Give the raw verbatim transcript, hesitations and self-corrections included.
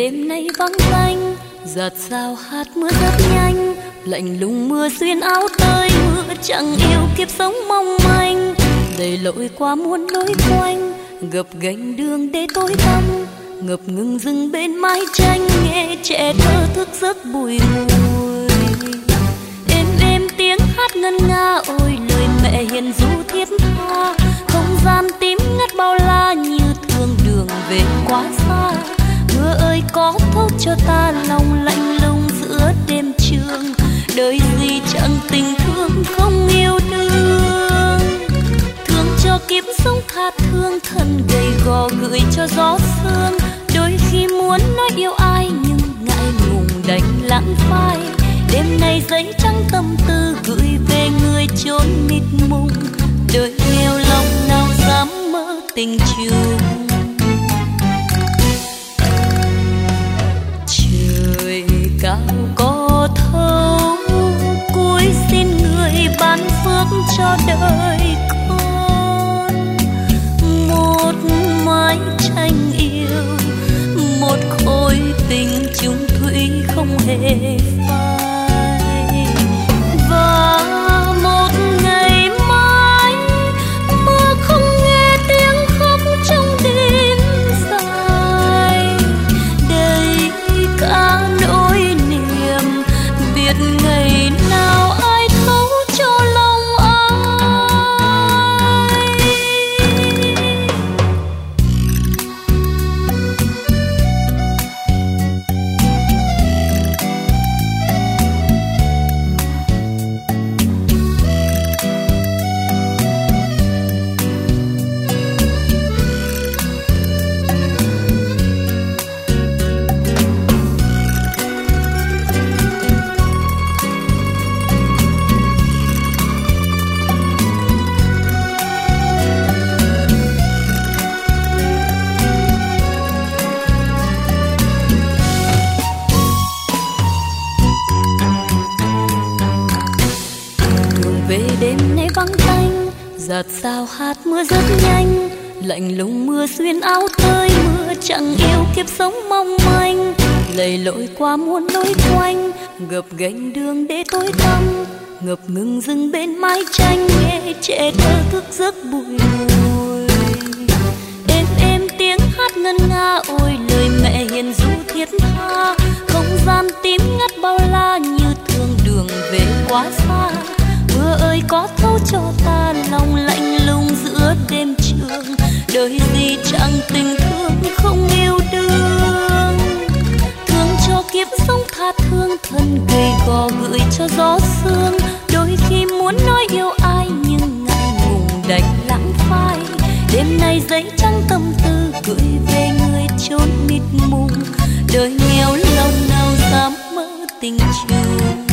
đêm nay vắng tanh, giạt rào hạt mưa rất nhanh, lạnh lùng mưa xuyên áo tới, mưa chẳng yêu kiếp sống mong manh, đầy lội qua muôn lối quanh, gập ghềnh đường để tối tăm, ngập ngừng dừng bên mái tranh, nghe trẻ thơ thức giấc bùi ngùi. Êm êm tiếng hát ngân nga, ôi lời mẹ hiền ru thiết tha, không gian tím ngắt bao la như thương đường về quá xa. Mưa ơi có thấu cho ta lòng lạnh lùng giữa đêm trường, đời gì chẳng tình thương không yêu đương. Thương cho kiếp sống tha thương, thân gầy gò gửi cho gió sương. Đôi khi muốn nói yêu ai nhưng ngại ngùng đành lãng phai. Đêm nay giấy trắng tâm tư gửi về người chốn mịt mùng, đời nghèo lòng nào dám mơ tình trường. Trời cao có thấu, cúi xin người ban phước cho đời con. Một mái tranh yêu, một khối tình chung thủy không hề phai. Và một ngày mai mưa không nghe tiếng khóc trong đêm dài, đây cả nỗi niềm biết ngày nào ai thấu cho lòng ai. Giạt rào hạt mưa rất nhanh, lạnh lùng mưa xuyên áo tới, mưa chẳng yêu kiếp sống mong manh, lầy lội qua muôn lối quanh, gập ghềnh đường để tối tăm, ngập ngừng dừng bên mái tranh, nghe trẻ thơ thức giấc bùi ngùi. Êm êm tiếng hát ngân nga, ôi lời mẹ hiền ru thiết tha, không gian tím ngắt bao la như thương đường về quá xa. Mưa ơi có thấu cho ta lòng lạnh lùng giữa đêm trường, đời gì chẳng tình thương không yêu đương. Thương cho kiếp sống tha thương, thân gầy gò gửi cho gió sương. Đôi khi muốn nói yêu ai nhưng ngại ngùng đành lãng phai. Đêm nay giấy trắng tâm tư gửi về người chốn mịt mùng, đời nghèo lòng nào dám mơ tình trường.